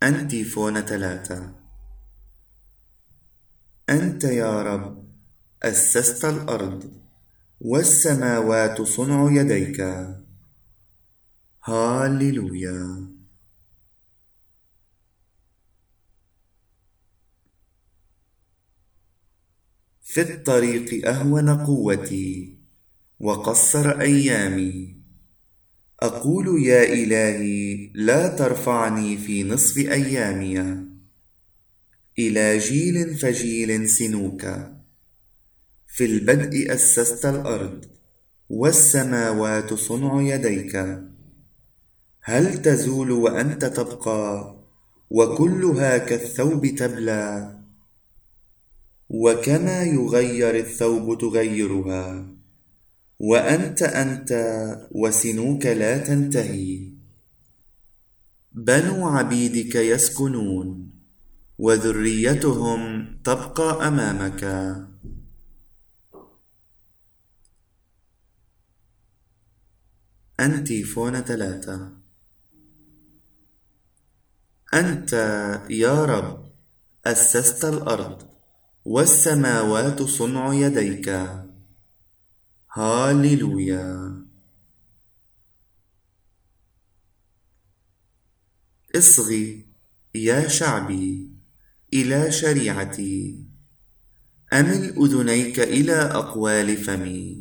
أنتيفون 3. أنت يا رب أسست الأرض، والسماوات صنع يديك. هاليلويا. في الطريق أهون قوتي، وقصر أيامي. أقول يا إلهي لا ترفعني في نصف أيامي. إلى جيل فجيل سنوك. في البدء أسست الأرض، والسماوات صنع يديك. هل تزول وأنت تبقى، وكلها كالثوب تبلى؟ وكما يغير الثوب تغيرها، وأنت وسنوك لا تنتهي. بنو عبيدك يسكنون، وذريتهم تبقى أمامك. أنتيفون 3. أنت يا رب أسست الأرض، والسماوات صنع يديك. هاليلويا. اصغي يا شعبي إلى شريعتي، أمل أذنيك إلى أقوال فمي.